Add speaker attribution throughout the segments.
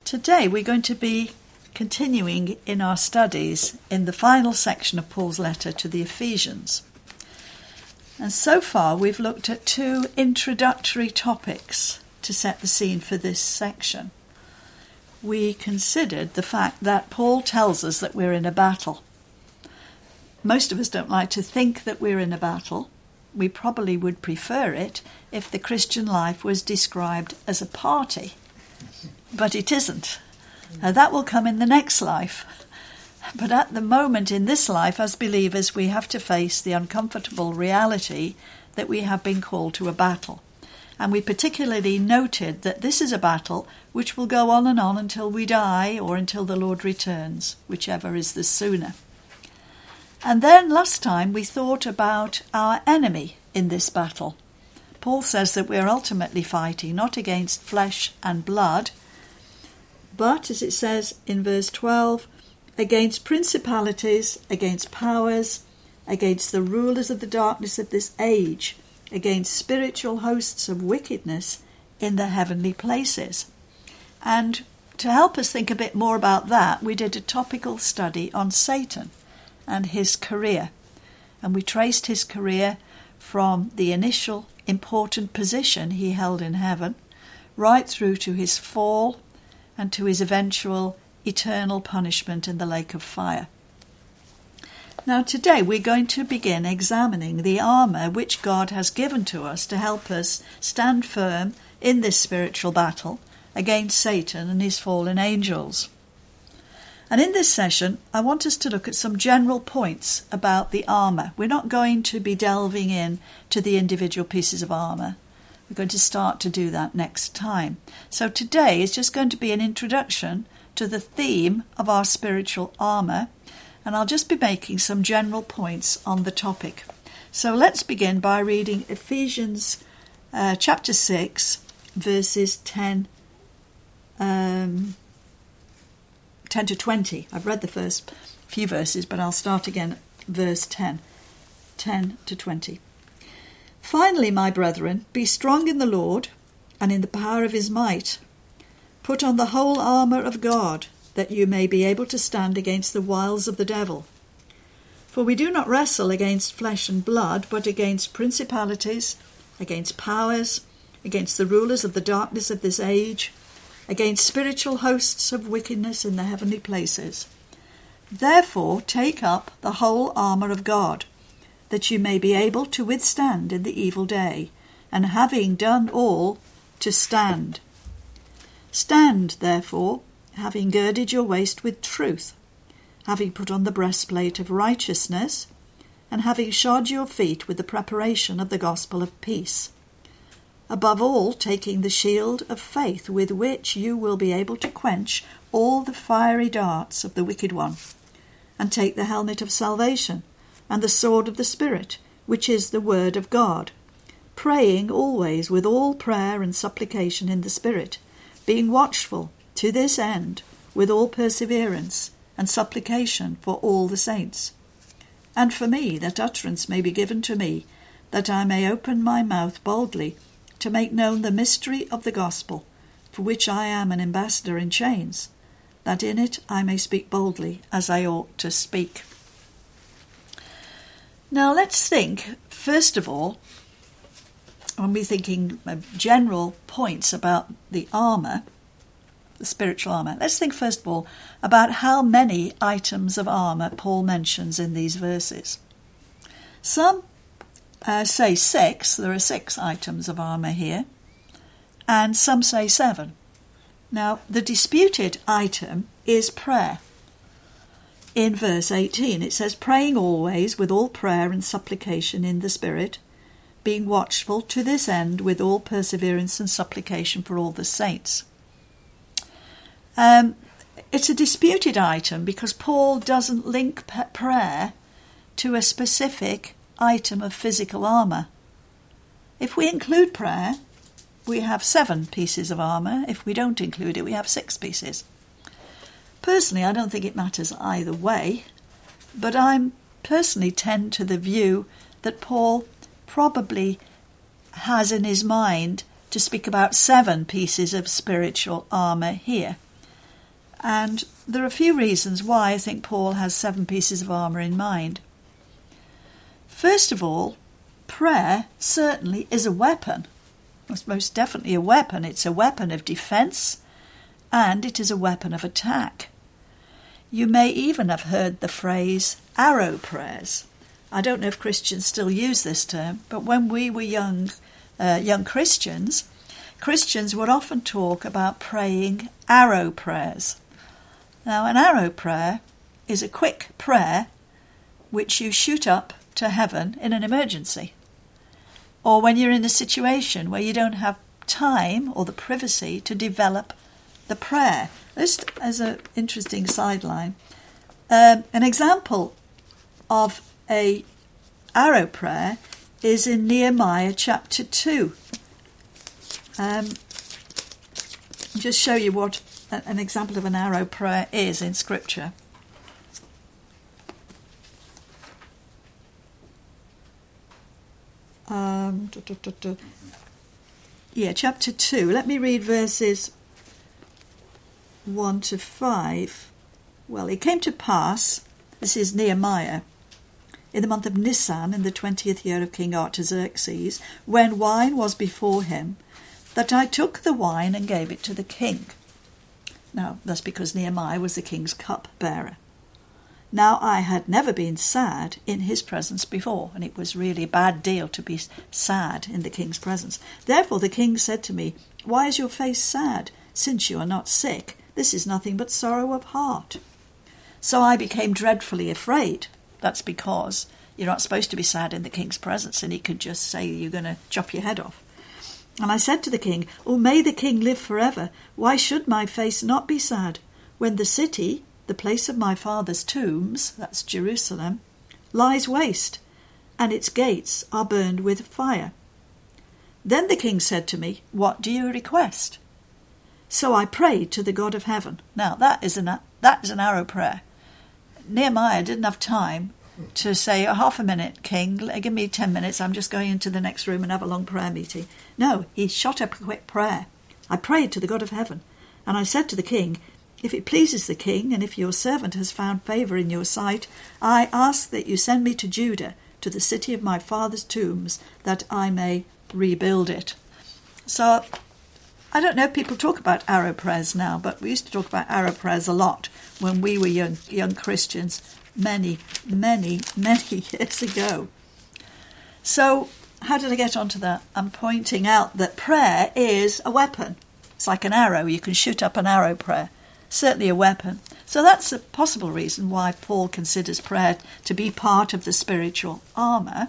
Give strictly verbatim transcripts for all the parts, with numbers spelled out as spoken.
Speaker 1: Today we're going to be continuing in our studies in the final section of Paul's letter to the Ephesians. And so far we've looked at two introductory topics to set the scene for this section. We considered the fact that Paul tells us that we're in a battle. Most of us don't like to think that we're in a battle. We probably would prefer it if the Christian life was described as a party. But it isn't. Uh, that will come in the next life. But at the moment in this life, as believers, we have to face the uncomfortable reality that we have been called to a battle. And we particularly noted that this is a battle which will go on and on until we die or until the Lord returns, whichever is the sooner. And then last time we thought about our enemy in this battle. Paul says that we're ultimately fighting not against flesh and blood, but, as it says in verse twelve, against principalities, against powers, against the rulers of the darkness of this age, against spiritual hosts of wickedness in the heavenly places. And to help us think a bit more about that, we did a topical study on Satan and his career. And we traced his career from the initial important position he held in heaven, right through to his fall and to his eventual eternal punishment in the lake of fire. Now today we're going to begin examining the armour which God has given to us to help us stand firm in this spiritual battle against Satan and his fallen angels. And in this session I want us to look at some general points about the armour. We're not going to be delving in to the individual pieces of armour. We're going to start to do that next time. So today is just going to be an introduction to the theme of our spiritual armour, and I'll just be making some general points on the topic. So let's begin by reading Ephesians uh, chapter six, verses ten, um, ten to twenty. I've read the first few verses, but I'll start again at verse ten, ten to twenty. Finally, my brethren, be strong in the Lord and in the power of his might. Put on the whole armour of God, that you may be able to stand against the wiles of the devil. For we do not wrestle against flesh and blood, but against principalities, against powers, against the rulers of the darkness of this age, against spiritual hosts of wickedness in the heavenly places. Therefore take up the whole armour of God, that you may be able to withstand in the evil day, and having done all, to stand. Stand, therefore, having girded your waist with truth, having put on the breastplate of righteousness, and having shod your feet with the preparation of the gospel of peace. Above all, taking the shield of faith, with which you will be able to quench all the fiery darts of the wicked one, and take the helmet of salvation, and the sword of the Spirit, which is the word of God, praying always with all prayer and supplication in the Spirit, being watchful to this end with all perseverance and supplication for all the saints. And for me, that utterance may be given to me, that I may open my mouth boldly to make known the mystery of the gospel, for which I am an ambassador in chains, that in it I may speak boldly as I ought to speak. Now let's think, first of all, when we're thinking of general points about the armour, the spiritual armour, let's think first of all about how many items of armour Paul mentions in these verses. Some uh, say six, there are six items of armour here, and some say seven. Now, the disputed item is prayer. In verse eighteen it says, praying always with all prayer and supplication in the Spirit, being watchful to this end with all perseverance and supplication for all the saints. Um, it's a disputed item because Paul doesn't link p- prayer to a specific item of physical armour. If we include prayer, we have seven pieces of armour. If we don't include it, we have six pieces. Personally, I don't think it matters either way, but I personally tend to the view that Paul probably has in his mind to speak about seven pieces of spiritual armour here. And there are a few reasons why I think Paul has seven pieces of armour in mind. First of all, prayer certainly is a weapon. It's most definitely a weapon. It's a weapon of defence, and it is a weapon of attack. You may even have heard the phrase arrow prayers. I don't know if Christians still use this term, but when we were young, uh, young Christians, Christians would often talk about praying arrow prayers. Now, an arrow prayer is a quick prayer which you shoot up to heaven in an emergency, or when you're in a situation where you don't have time or the privacy to develop the prayer. Just as an interesting sideline, um, an example of a arrow prayer is in Nehemiah chapter two. Um, just show you what an example of an arrow prayer is in Scripture. Um, duh, duh, duh, duh. Yeah, chapter two. Let me read verses one to five. Well, it came to pass, this is Nehemiah, in the month of Nisan, in the twentieth year of King Artaxerxes, when wine was before him, that I took the wine and gave it to the king. Now, that's because Nehemiah was the king's cup-bearer. Now, I had never been sad in his presence before, and it was really a bad deal to be sad in the king's presence. Therefore the king said to me, "Why is your face sad? Since you are not sick, this is nothing but sorrow of heart." So I became dreadfully afraid. That's because you're not supposed to be sad in the king's presence, and he could just say you're going to chop your head off. And I said to the king, "Oh, may the king live forever. Why should my face not be sad, when the city, the place of my father's tombs," that's Jerusalem, "lies waste, and its gates are burned with fire?" Then the king said to me, "What do you request?" So I prayed to the God of heaven. Now, that is an, that is an arrow prayer. Nehemiah didn't have time to say, oh, half a minute, king, give me ten minutes, I'm just going into the next room and have a long prayer meeting. No, he shot up a quick prayer. I prayed to the God of heaven, and I said to the king, "If it pleases the king, and if your servant has found favour in your sight, I ask that you send me to Judah, to the city of my father's tombs, that I may rebuild it." So, I don't know if people talk about arrow prayers now, but we used to talk about arrow prayers a lot when we were young, young Christians many, many, many years ago. So, how did I get onto that? I'm pointing out that prayer is a weapon. It's like an arrow. You can shoot up an arrow prayer. Certainly a weapon. So that's a possible reason why Paul considers prayer to be part of the spiritual armour.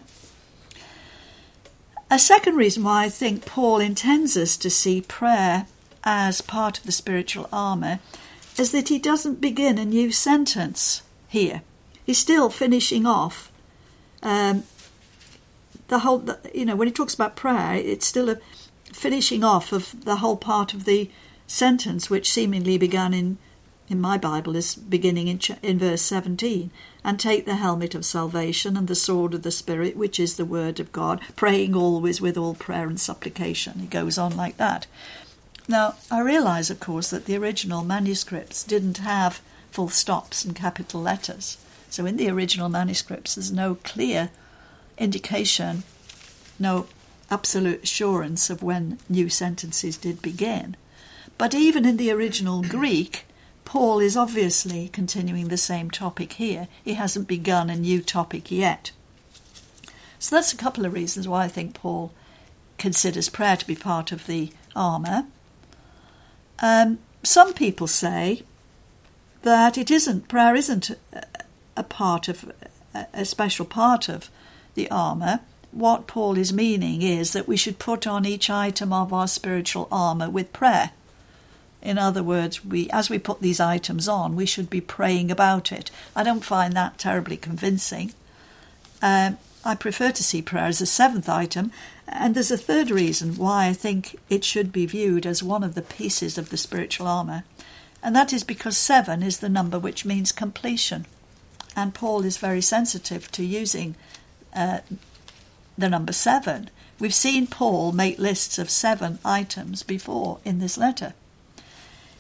Speaker 1: A second reason why I think Paul intends us to see prayer as part of the spiritual armour is that he doesn't begin a new sentence here. He's still finishing off um, the whole, you know, when he talks about prayer, it's still a finishing off of the whole part of the sentence, which seemingly began in, in my Bible, is beginning in, in verse seventeen. "And take the helmet of salvation and the sword of the Spirit, which is the word of God, praying always with all prayer and supplication." It goes on like that. Now, I realise, of course, that the original manuscripts didn't have full stops and capital letters. So in the original manuscripts, there's no clear indication, no absolute assurance of when new sentences did begin. But even in the original Greek, Paul is obviously continuing the same topic here. He hasn't begun a new topic yet. So that's a couple of reasons why I think Paul considers prayer to be part of the armour. Um, some people say that it isn't, prayer isn't a, a part of, a special part of the armour. What Paul is meaning is that we should put on each item of our spiritual armour with prayer. In other words, we, as we put these items on, we should be praying about it. I don't find that terribly convincing. Um, I prefer to see prayer as a seventh item, and there's a third reason why I think it should be viewed as one of the pieces of the spiritual armour, and that is because seven is the number which means completion, and Paul is very sensitive to using uh, the number seven. We've seen Paul make lists of seven items before in this letter.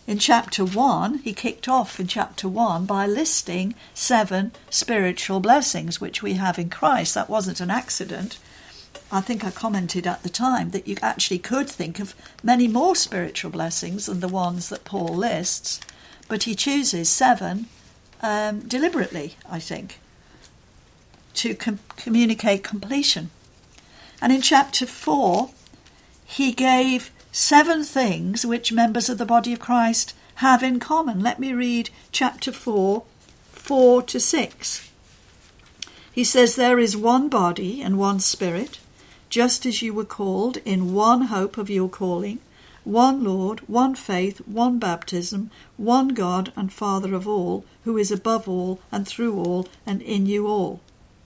Speaker 1: In chapter one, he kicked off in chapter one by listing seven spiritual blessings which we have in Christ. That wasn't an accident. I think I commented at the time that you actually could think of many more spiritual blessings than the ones that Paul lists, but he chooses seven um, deliberately, I think, to com- communicate completion. And in chapter four, he gave seven things which members of the body of Christ have in common. Let me read chapter four, four to six. He says, "There is one body and one spirit, just as you were called in one hope of your calling, one Lord, one faith, one baptism, one God and Father of all, who is above all and through all and in you all."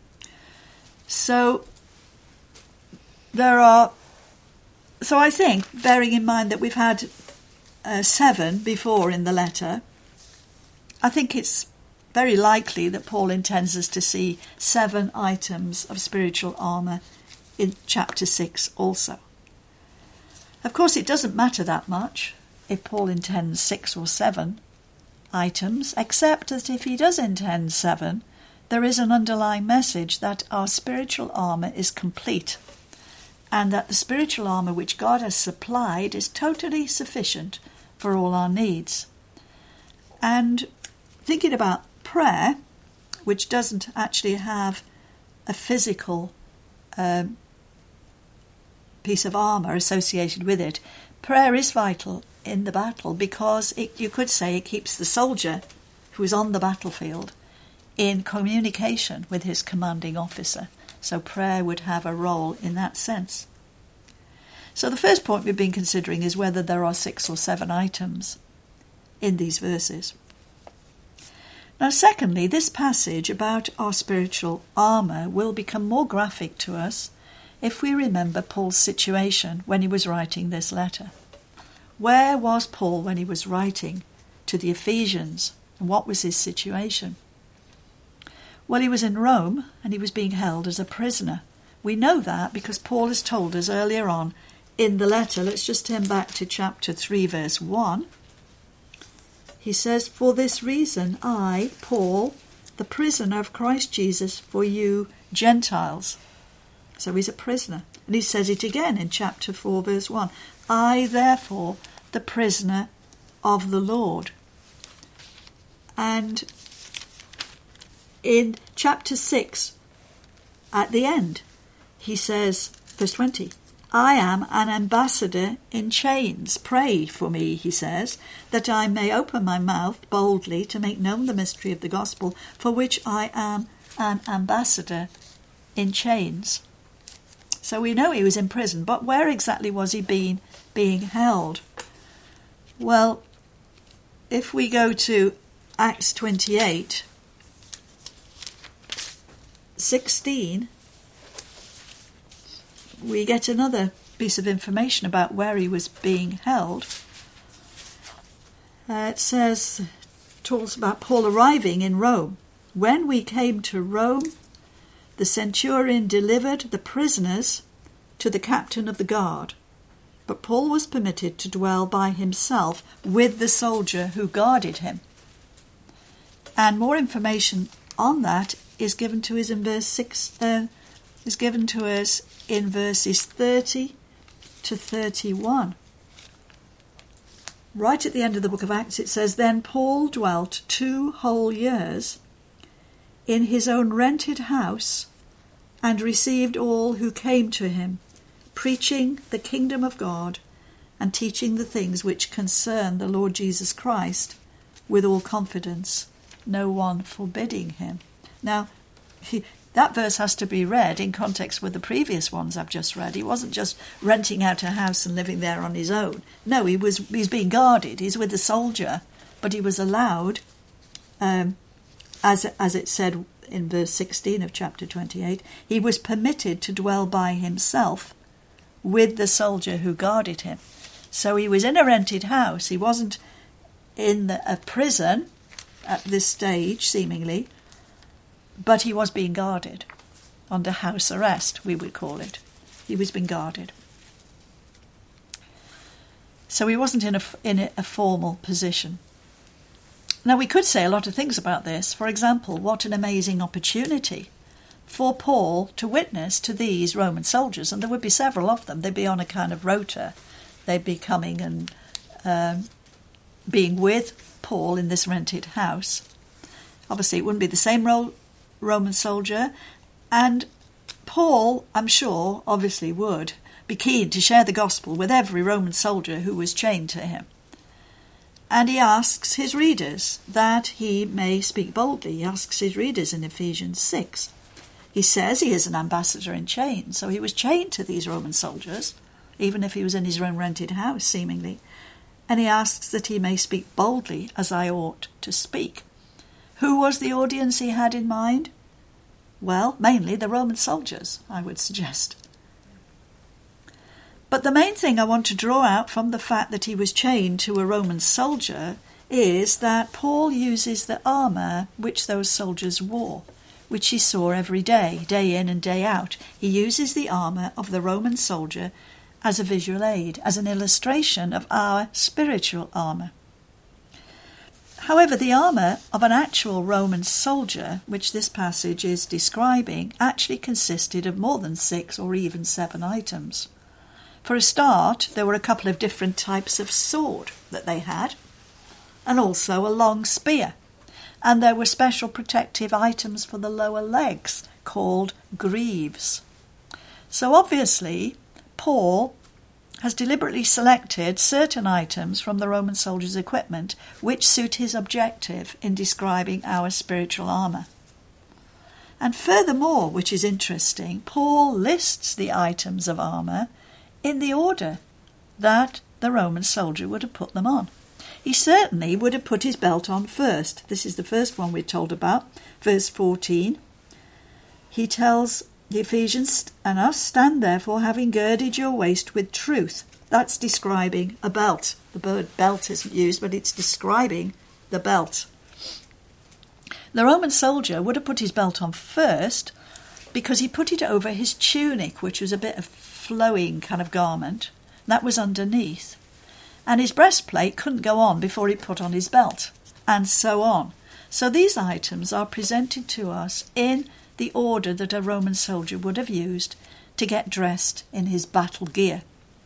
Speaker 1: So there are So I think, bearing in mind that we've had uh, seven before in the letter, I think it's very likely that Paul intends us to see seven items of spiritual armour in chapter six also. Of course, it doesn't matter that much if Paul intends six or seven items, except that if he does intend seven, there is an underlying message that our spiritual armour is complete, and that the spiritual armour which God has supplied is totally sufficient for all our needs. And thinking about prayer, which doesn't actually have a physical um, piece of armour associated with it, prayer is vital in the battle because it, you could say it keeps the soldier who is on the battlefield in communication with his commanding officer. So prayer would have a role in that sense. So the first point we've been considering is whether there are six or seven items in these verses. Now, secondly, this passage about our spiritual armour will become more graphic to us if we remember Paul's situation when he was writing this letter. Where was Paul when he was writing to the Ephesians? And what was his situation? Well, he was in Rome and he was being held as a prisoner. We know that because Paul has told us earlier on in the letter. Let's just turn back to chapter three, verse one. He says, "For this reason I, Paul, the prisoner of Christ Jesus, for you Gentiles." So he's a prisoner. And he says it again in chapter four, verse one. "I, therefore, the prisoner of the Lord." And in chapter six, at the end, he says, verse twenty, "I am an ambassador in chains. Pray for me," he says, "that I may open my mouth boldly to make known the mystery of the gospel, for which I am an ambassador in chains." So we know he was in prison, but where exactly was he being, being held? Well, if we go to Acts twenty-eight, sixteen, we get another piece of information about where he was being held. Uh, it says, talks about Paul arriving in Rome. "When we came to Rome, the centurion delivered the prisoners to the captain of the guard, but Paul was permitted to dwell by himself with the soldier who guarded him." And more information on that is given to us in verse six. Uh, is given to us in verses thirty to thirty-one. Right at the end of the book of Acts, it says, "Then Paul dwelt two whole years in his own rented house and received all who came to him, preaching the kingdom of God and teaching the things which concern the Lord Jesus Christ with all confidence, no one forbidding him." Now, he, that verse has to be read in context with the previous ones I've just read. He wasn't just renting out a house and living there on his own. No, he was he's being guarded. He's with a soldier, but he was allowed, um, as as it said in verse sixteen of chapter twenty-eight, he was permitted to dwell by himself with the soldier who guarded him. So he was in a rented house. He wasn't in the, a prison at this stage, seemingly, but he was being guarded under house arrest, we would call it. He was being guarded. So he wasn't in a, in a formal position. Now, we could say a lot of things about this. For example, what an amazing opportunity for Paul to witness to these Roman soldiers, and there would be several of them. They'd be on a kind of rota. They'd be coming and um, being with Paul in this rented house. Obviously, it wouldn't be the same ro- Roman soldier, and Paul, I'm sure, obviously would be keen to share the gospel with every Roman soldier who was chained to him. And he asks his readers that he may speak boldly. He asks his readers in Ephesians six. He says he is an ambassador in chains, so he was chained to these Roman soldiers, even if he was in his own rented house, seemingly. And he asks that he may speak boldly as I ought to speak. Who was the audience he had in mind? Well, mainly the Roman soldiers, I would suggest. But the main thing I want to draw out from the fact that he was chained to a Roman soldier is that Paul uses the armour which those soldiers wore, which he saw every day, day in and day out. He uses the armour of the Roman soldier as a visual aid, as an illustration of our spiritual armour. However, the armour of an actual Roman soldier, which this passage is describing, actually consisted of more than six or even seven items. For a start, there were a couple of different types of sword that they had, and also a long spear. And there were special protective items for the lower legs called greaves. So obviously, Paul has deliberately selected certain items from the Roman soldier's equipment which suit his objective in describing our spiritual armour. And furthermore, which is interesting, Paul lists the items of armour in the order that the Roman soldier would have put them on. He certainly would have put his belt on first. This is the first one we're told about, verse fourteen. He tells the Ephesians and us, stand therefore, having girded your waist with truth. That's describing a belt. The word belt isn't used, but it's describing the belt. The Roman soldier would have put his belt on first because he put it over his tunic, which was a bit of flowing kind of garment. That was underneath. And his breastplate couldn't go on before he put on his belt, and so on. So these items are presented to us in the order that a Roman soldier would have used to get dressed in his battle gear.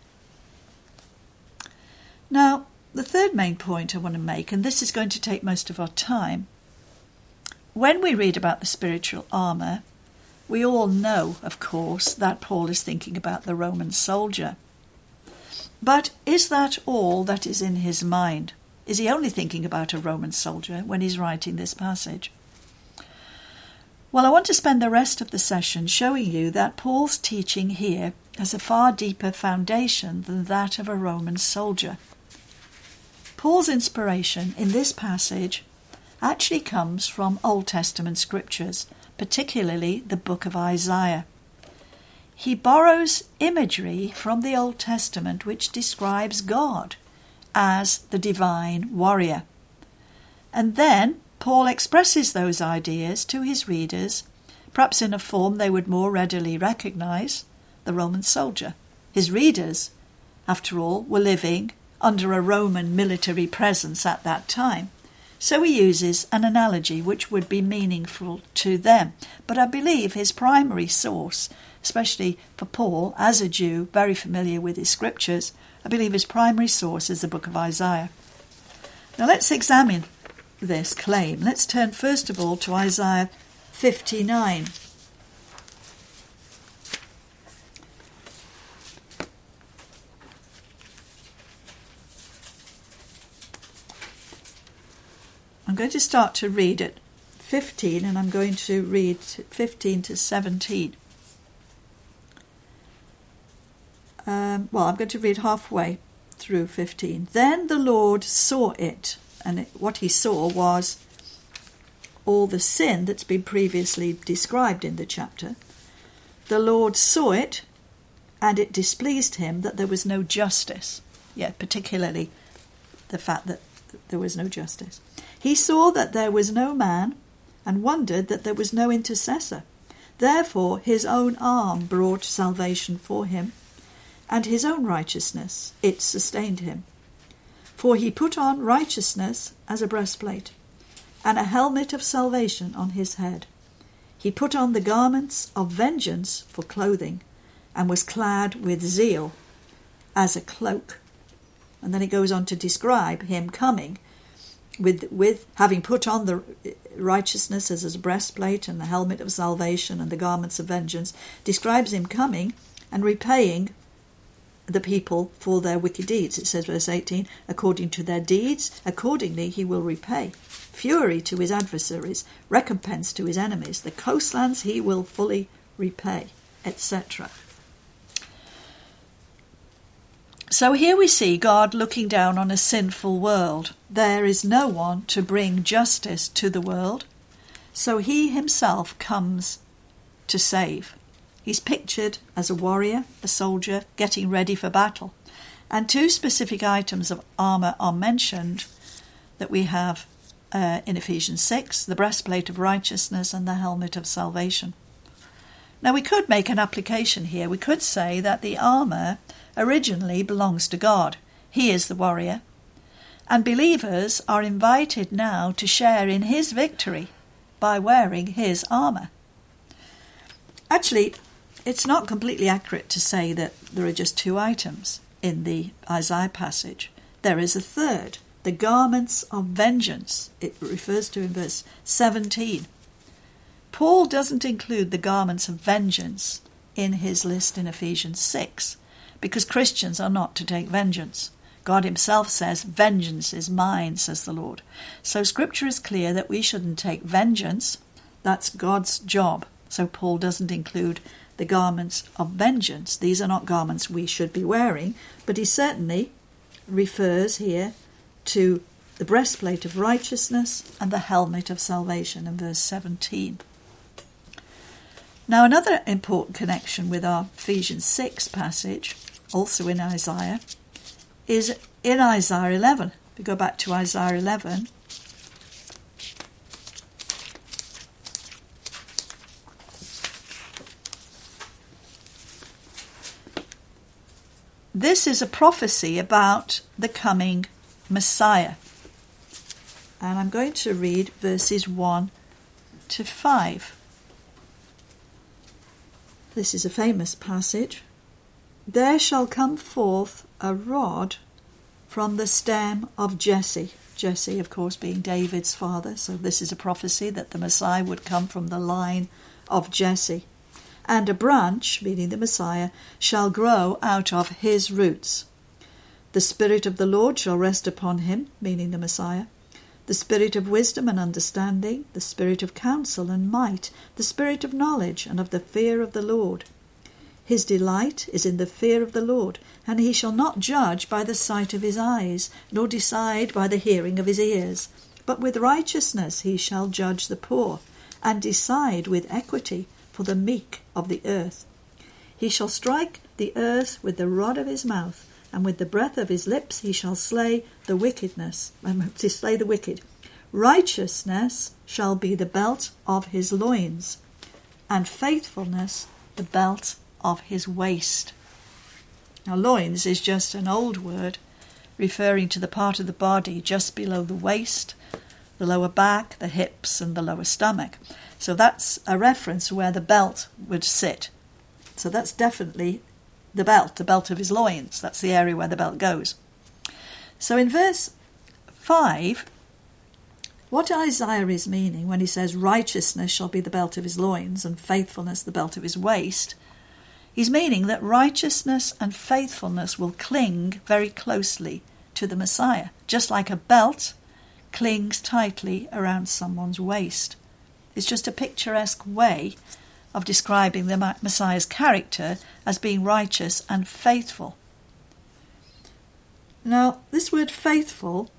Speaker 1: Now, the third main point I want to make, and this is going to take most of our time, when we read about the spiritual armour, we all know, of course, that Paul is thinking about the Roman soldier. But is that all that is in his mind? Is he only thinking about a Roman soldier when he's writing this passage? Well, I want to spend the rest of the session showing you that Paul's teaching here has a far deeper foundation than that of a Roman soldier. Paul's inspiration in this passage actually comes from Old Testament scriptures, particularly the book of Isaiah. He borrows imagery from the Old Testament which describes God as the divine warrior. And then Paul expresses those ideas to his readers, perhaps in a form they would more readily recognize, the Roman soldier. His readers, after all, were living under a Roman military presence at that time. So he uses an analogy which would be meaningful to them. But I believe his primary source, especially for Paul, as a Jew, very familiar with his scriptures, I believe his primary source is the book of Isaiah. Now let's examine this claim. Let's turn first of all to Isaiah fifty-nine. I'm going to start to read at fifteen, and I'm going to read fifteen to seventeen. Um, well, I'm going to read halfway through fifteen. Then the Lord saw it, and it, what he saw was all the sin that's been previously described in the chapter. The Lord saw it, and it displeased him that there was no justice. Yeah, particularly the fact that there was no justice. He saw that there was no man, and wondered that there was no intercessor. Therefore his own arm brought salvation for him, and his own righteousness, it sustained him. For he put on righteousness as a breastplate, and a helmet of salvation on his head. He put on the garments of vengeance for clothing, and was clad with zeal as a cloak. And then it goes on to describe him coming with with having put on the righteousness as a breastplate and the helmet of salvation and the garments of vengeance, describes him coming and repaying the people for their wicked deeds. It says, verse eighteen, according to their deeds, accordingly he will repay. Fury to his adversaries, recompense to his enemies. The coastlands he will fully repay, et cetera. So here we see God looking down on a sinful world. There is no one to bring justice to the world, so he himself comes to save. He's pictured as a warrior, a soldier, getting ready for battle. And two specific items of armour are mentioned that we have uh, in Ephesians six, the breastplate of righteousness and the helmet of salvation. Now we could make an application here. We could say that the armour originally belongs to God. He is the warrior. And believers are invited now to share in his victory by wearing his armour. Actually, it's not completely accurate to say that there are just two items in the Isaiah passage. There is a third, the garments of vengeance. It refers to in verse seventeen. Paul doesn't include the garments of vengeance in his list in Ephesians six, because Christians are not to take vengeance. God himself says, vengeance is mine, says the Lord. So Scripture is clear that we shouldn't take vengeance. That's God's job. So Paul doesn't include the garments of vengeance. These are not garments we should be wearing, but he certainly refers here to the breastplate of righteousness and the helmet of salvation in verse seventeen. Now another important connection with our Ephesians six passage, also in Isaiah, is in Isaiah eleven. If we go back to Isaiah eleven, this is a prophecy about the coming Messiah. And I'm going to read verses one to five. This is a famous passage. There shall come forth a rod from the stem of Jesse. Jesse, of course, being David's father. So this is a prophecy that the Messiah would come from the line of Jesse. And a branch, meaning the Messiah, shall grow out of his roots. The Spirit of the Lord shall rest upon him, meaning the Messiah. The Spirit of wisdom and understanding, the Spirit of counsel and might, the Spirit of knowledge and of the fear of the Lord. His delight is in the fear of the Lord, and he shall not judge by the sight of his eyes, nor decide by the hearing of his ears. But with righteousness he shall judge the poor, and decide with equity for the meek of the earth. He shall strike the earth with the rod of his mouth, and with the breath of his lips he shall slay the wickedness, um, to slay the wicked. Righteousness shall be the belt of his loins, and faithfulness the belt of his waist. Now, loins is just an old word referring to the part of the body just below the waist, the lower back, the hips, and the lower stomach. So that's a reference where the belt would sit. So that's definitely the belt, the belt of his loins. That's the area where the belt goes. So in verse five, what Isaiah is meaning when he says righteousness shall be the belt of his loins and faithfulness the belt of his waist, he's meaning that righteousness and faithfulness will cling very closely to the Messiah, just like a belt clings tightly around someone's waist. It's just a picturesque way of describing the Messiah's character as being righteous and faithful. Now, this word faithful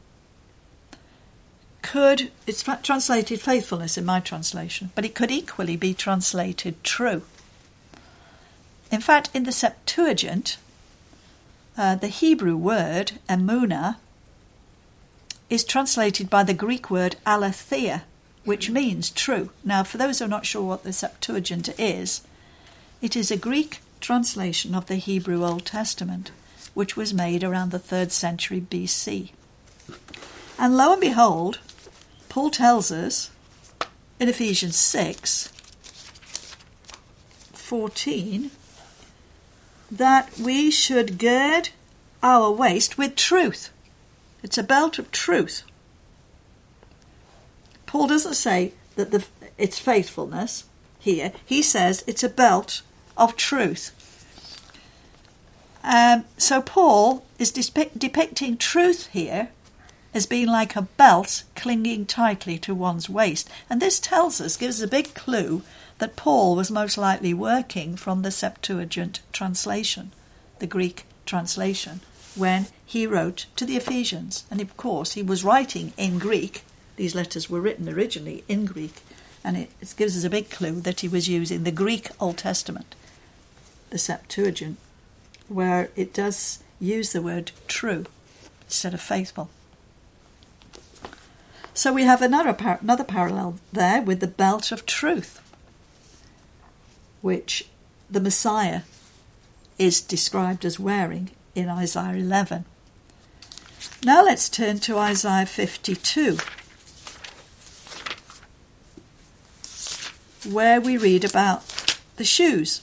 Speaker 1: could, it's translated faithfulness in my translation, but it could equally be translated true. In fact, in the Septuagint, uh, the Hebrew word emunah is translated by the Greek word aletheia, which means true. Now, for those who are not sure what the Septuagint is, it is a Greek translation of the Hebrew Old Testament, which was made around the third century B C. And lo and behold, Paul tells us in Ephesians six fourteen that we should gird our waist with truth. It's a belt of truth. Paul doesn't say that the, it's faithfulness here. He says it's a belt of truth. Um, so Paul is depict, depicting truth here as being like a belt clinging tightly to one's waist. And this tells us, gives us a big clue, that Paul was most likely working from the Septuagint translation, the Greek translation, when he wrote to the Ephesians. And of course, he was writing in Greek. These letters were written originally in Greek. And it, it gives us a big clue that he was using the Greek Old Testament, the Septuagint, where it does use the word true instead of faithful. So we have another par- another parallel there with the belt of truth, which the Messiah is described as wearing in Isaiah eleven. Now let's turn to Isaiah fifty-two, where we read about the shoes.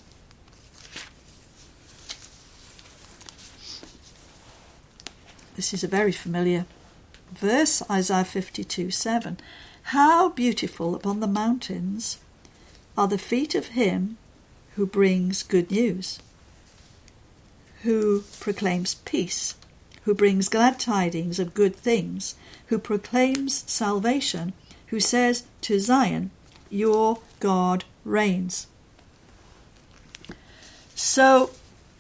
Speaker 1: This is a very familiar verse, Isaiah fifty-two seven. How beautiful upon the mountains are the feet of him who brings good news, who proclaims peace, who brings glad tidings of good things, who proclaims salvation, who says to Zion, your God reigns. So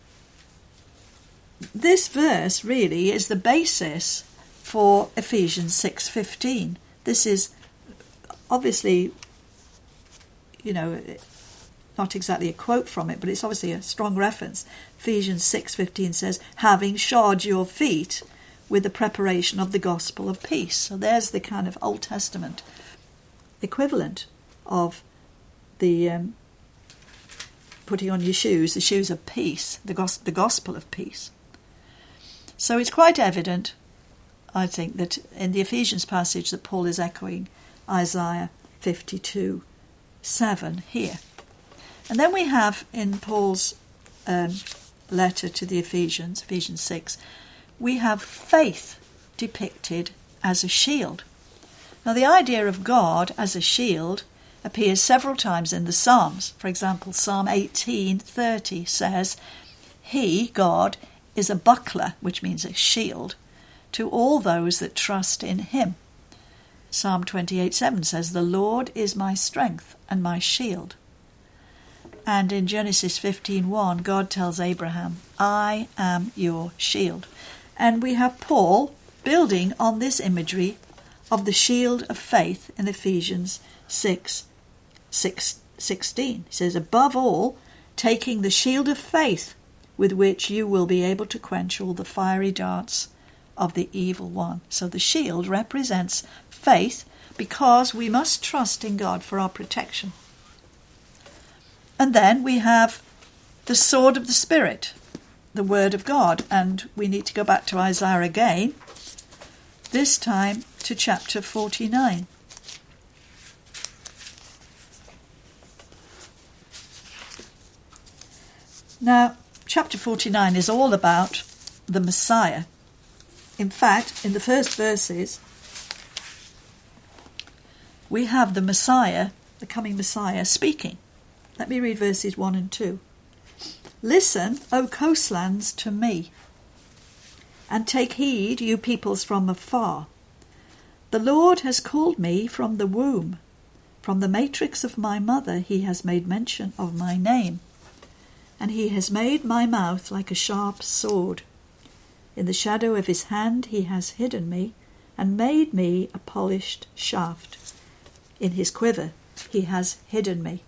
Speaker 1: this verse really is the basis for Ephesians six fifteen. This is obviously, you know, not exactly a quote from it, but it's obviously a strong reference. Ephesians six fifteen says, having shod your feet with the preparation of the gospel of peace. So there's the kind of Old Testament equivalent of the um, putting on your shoes, the shoes of peace, the, gos- the gospel of peace. So it's quite evident, I think, that in the Ephesians passage that Paul is echoing Isaiah fifty-two seven here. And then we have in Paul's um, letter to the Ephesians, Ephesians six, we have faith depicted as a shield. Now the idea of God as a shield appears several times in the Psalms. For example, Psalm eighteen thirty says, he, God, is a buckler, which means a shield, to all those that trust in him. Psalm twenty-eight seven says, the Lord is my strength and my shield. And in Genesis fifteen one, God tells Abraham, I am your shield. And we have Paul building on this imagery of the shield of faith in Ephesians six sixteen. He says, above all, taking the shield of faith with which you will be able to quench all the fiery darts of the evil one. So the shield represents faith because we must trust in God for our protection. And then we have the sword of the Spirit, the word of God. And we need to go back to Isaiah again, this time to chapter forty-nine. Now, chapter forty-nine is all about the Messiah. In fact, in the first verses, we have the Messiah, the coming Messiah, speaking. Let me read verses one and two. Listen, O coastlands, to me, and take heed, you peoples from afar. The Lord has called me from the womb. From the matrix of my mother he has made mention of my name. And he has made my mouth like a sharp sword. In the shadow of his hand he has hidden me, and made me a polished shaft. In his quiver he has hidden me.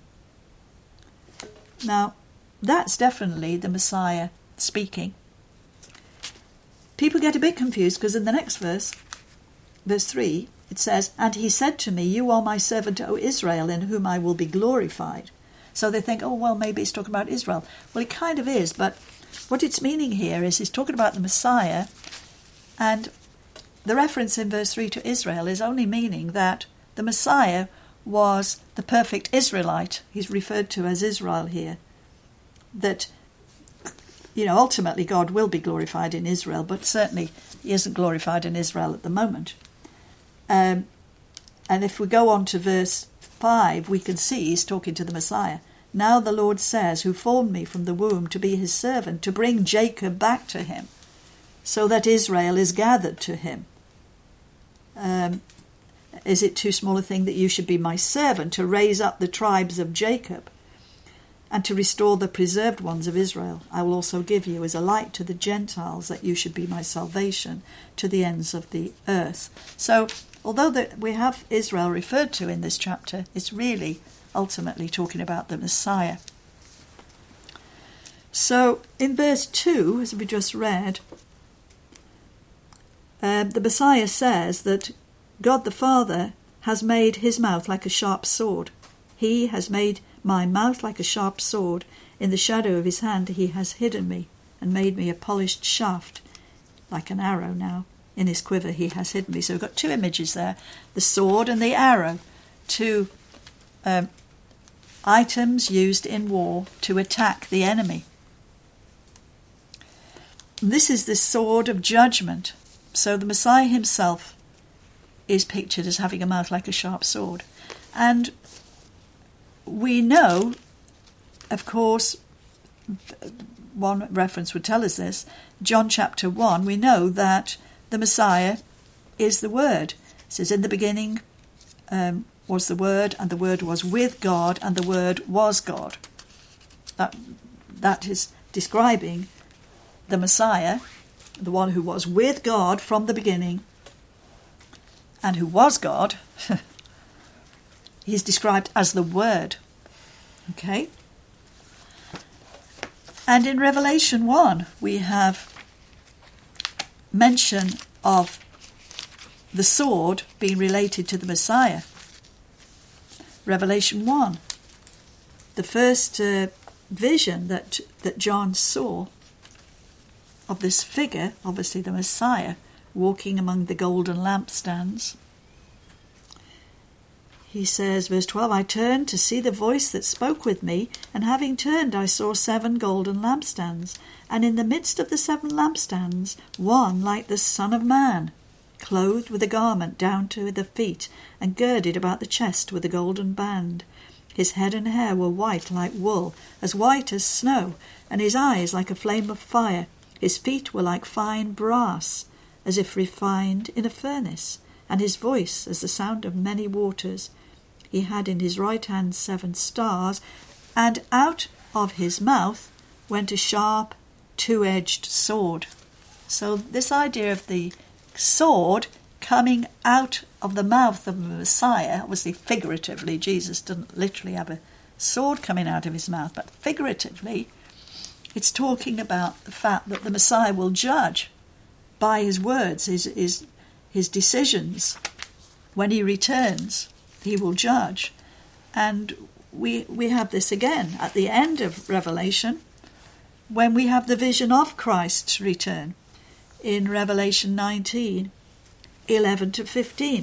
Speaker 1: Now, that's definitely the Messiah speaking. People get a bit confused because in the next verse, verse three, it says, and he said to me, you are my servant, O Israel, in whom I will be glorified. So they think, oh, well, maybe it's talking about Israel. Well, it kind of is, but what it's meaning here is he's talking about the Messiah, and the reference in verse three to Israel is only meaning that the Messiah was the perfect Israelite. He's referred to as Israel here. That, you know, ultimately God will be glorified in Israel, but certainly he isn't glorified in Israel at the moment. Um, and if we go on to verse five, we can see he's talking to the Messiah. Now the Lord says, who formed me from the womb to be his servant, to bring Jacob back to him, so that Israel is gathered to him. Um, is it too small a thing that you should be my servant, to raise up the tribes of Jacob, and to restore the preserved ones of Israel? I will also give you as a light to the Gentiles, that you should be my salvation to the ends of the earth. So, although the, we have Israel referred to in this chapter, it's really ultimately talking about the Messiah. So, in verse two, as we just read, uh, the Messiah says that God the Father has made his mouth like a sharp sword. He has made my mouth like a sharp sword. In the shadow of his hand he has hidden me, and made me a polished shaft, like an arrow now. In his quiver he has hidden me. So we've got two images there, the sword and the arrow, two um, items used in war to attack the enemy. This is the sword of judgment. So the Messiah himself is pictured as having a mouth like a sharp sword. And we know, of course, one reference would tell us this, John chapter one, we know that the Messiah is the Word. It says, in the beginning um, was the Word, and the Word was with God, and the Word was God. That, that is describing the Messiah, the one who was with God from the beginning, and who was God. He's described as the Word. Okay? And in Revelation one, we have mention of the sword being related to the Messiah. Revelation one, the first uh, vision that, that John saw of this figure, obviously the Messiah, walking among the golden lampstands. He says, verse twelve, I turned to see the voice that spoke with me, and having turned I saw seven golden lampstands, and in the midst of the seven lampstands one like the Son of Man, clothed with a garment down to the feet, and girded about the chest with a golden band. His head and hair were white like wool, as white as snow, and his eyes like a flame of fire. His feet were like fine brass, as if refined in a furnace, and his voice as the sound of many waters. He had in his right hand seven stars, and out of his mouth went a sharp, two-edged sword. So this idea of the sword coming out of the mouth of the Messiah, obviously figuratively, Jesus didn't literally have a sword coming out of his mouth, but figuratively, it's talking about the fact that the Messiah will judge by his words, his, his, his decisions. When he returns, he will judge. And we we have this again at the end of Revelation, when we have the vision of Christ's return in Revelation nineteen, eleven to fifteen.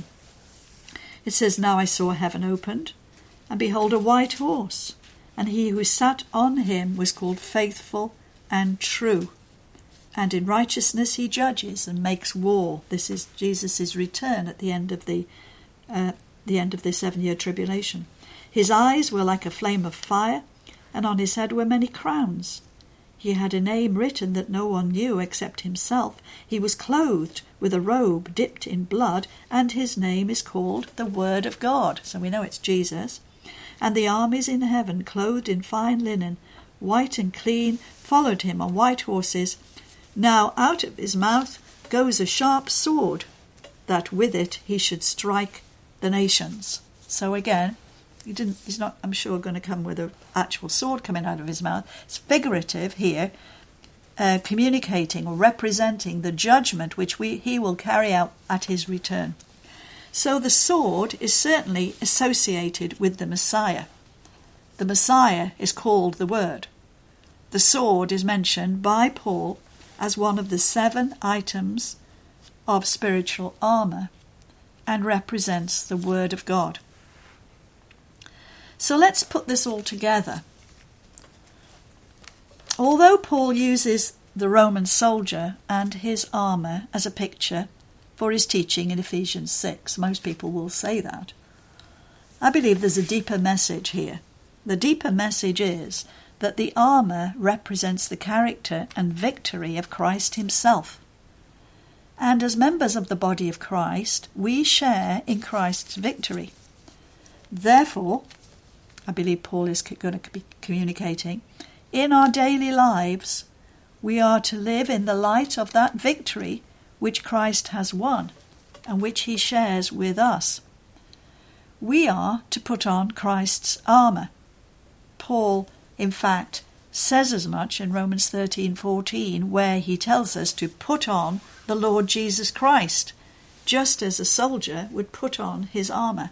Speaker 1: It says, Now I saw heaven opened, and behold a white horse, and he who sat on him was called Faithful and True, and in righteousness he judges and makes war. This is Jesus' return at the end of the uh, the end of the seven-year tribulation. His eyes were like a flame of fire, and on his head were many crowns. He had a name written that no one knew except himself. He was clothed with a robe dipped in blood, and his name is called the Word of God. So we know it's Jesus. And the armies in heaven, clothed in fine linen, white and clean, followed him on white horses. Now out of his mouth goes a sharp sword, that with it he should strike the nations. So again, he didn't, he's not, I'm sure, going to come with an actual sword coming out of his mouth. It's figurative here, uh, communicating or representing the judgment which we, he will carry out at his return. So the sword is certainly associated with the Messiah. The Messiah is called the Word. The sword is mentioned by Paul as one of the seven items of spiritual armour and represents the Word of God. So let's put this all together. Although Paul uses the Roman soldier and his armour as a picture for his teaching in Ephesians six, most people will say that, I believe there's a deeper message here. The deeper message is that the armour represents the character and victory of Christ himself. And as members of the body of Christ, we share in Christ's victory. Therefore, I believe Paul is going to be communicating, in our daily lives, we are to live in the light of that victory which Christ has won and which he shares with us. We are to put on Christ's armour. Paul, in fact, says as much in Romans thirteen fourteen, where he tells us to put on the Lord Jesus Christ, just as a soldier would put on his armour.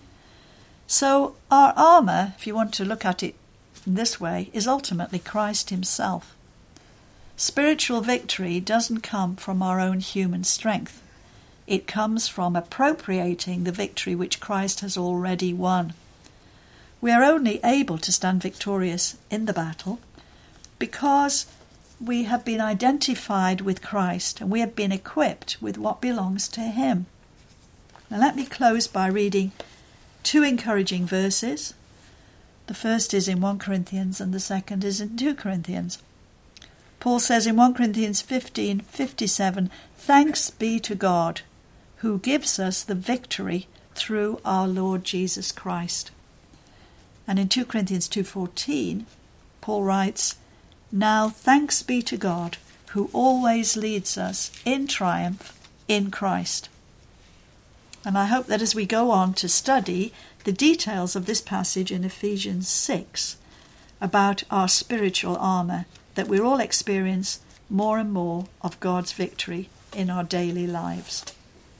Speaker 1: So our armour, if you want to look at it in this way, is ultimately Christ himself. Spiritual victory doesn't come from our own human strength. It comes from appropriating the victory which Christ has already won. We are only able to stand victorious in the battle because we have been identified with Christ and we have been equipped with what belongs to him. Now let me close by reading two encouraging verses. The first is in First Corinthians and the second is in Second Corinthians. Paul says in First Corinthians fifteen fifty-seven, "Thanks be to God, who gives us the victory through our Lord Jesus Christ." And in Second Corinthians two fourteen, Paul writes, "Now thanks be to God, who always leads us in triumph in Christ." And I hope that as we go on to study the details of this passage in Ephesians six about our spiritual armour, that we all experience more and more of God's victory in our daily lives.